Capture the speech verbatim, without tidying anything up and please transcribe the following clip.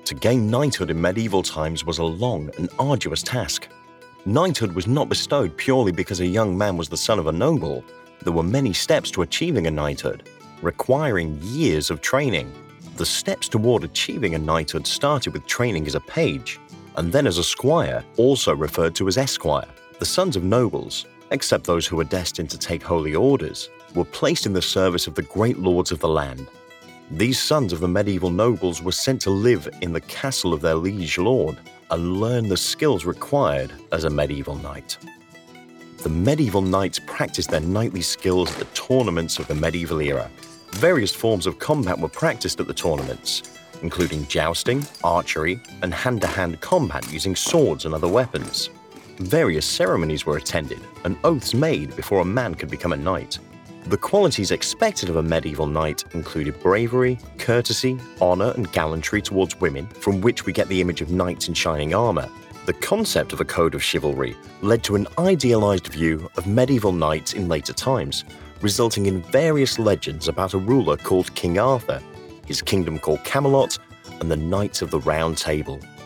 To gain knighthood in medieval times was a long and arduous task. Knighthood was not bestowed purely because a young man was the son of a noble. There were many steps to achieving a knighthood, requiring years of training. The steps toward achieving a knighthood started with training as a page, and then as a squire, also referred to as esquire. The sons of nobles, except those who were destined to take holy orders, were placed in the service of the great lords of the land. These sons of the medieval nobles were sent to live in the castle of their liege lord and learn the skills required as a medieval knight. The medieval knights practiced their knightly skills at the tournaments of the medieval era. Various forms of combat were practiced at the tournaments, including jousting, archery, and hand-to-hand combat using swords and other weapons. Various ceremonies were attended and oaths made before a man could become a knight. The qualities expected of a medieval knight included bravery, courtesy, honor, and gallantry towards women, from which we get the image of knights in shining armor. The concept of a code of chivalry led to an idealized view of medieval knights in later times, resulting in various legends about a ruler called King Arthur, his kingdom called Camelot, and the Knights of the Round Table.